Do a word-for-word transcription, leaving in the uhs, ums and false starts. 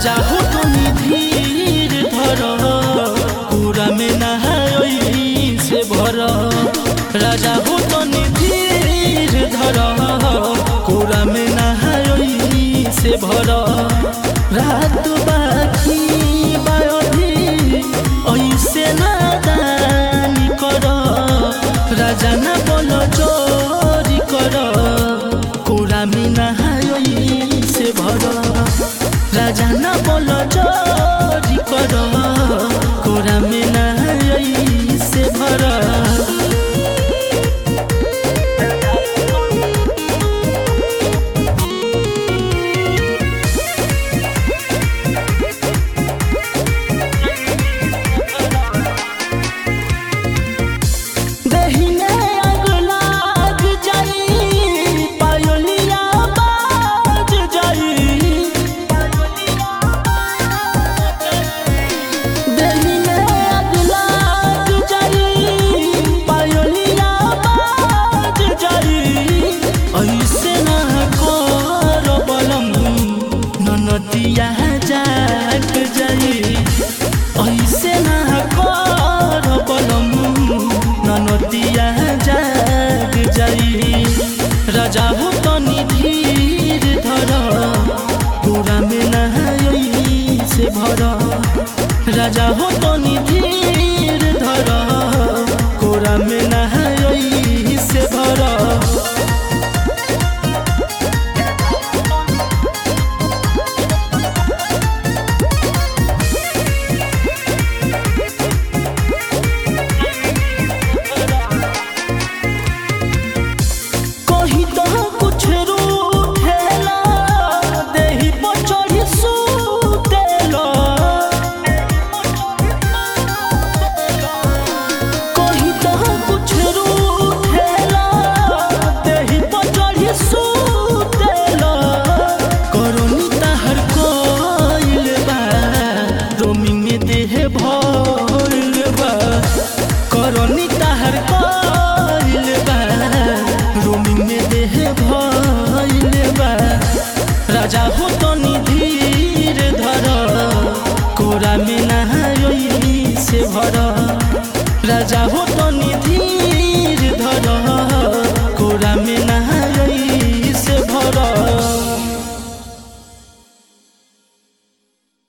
राजा हो तुनी धीर धर पूरा में नहाई से भर राजा हो तुनी धीर धर पूरा में नहाई से भर रात बाकी बायोधी ऐसे नादानी कर राजा ना बोलो चोरी कर पूरा में नहाई से भर राजा ना बोलो चोरी कर पूरा में नहाई से भर नतिया जाग जाई ऐसे ना कर बलम नतिया जाग जाई राजा हो तनी धीर धर पूरा में नहाई से भर राजा हो तनी धीर धर पूरा में नहाई से भर करनी ताहर कइल बा रोमिंग में देह भइल बा राजा हो तनी धीर धर कोरा में नहाई से भर राजा हो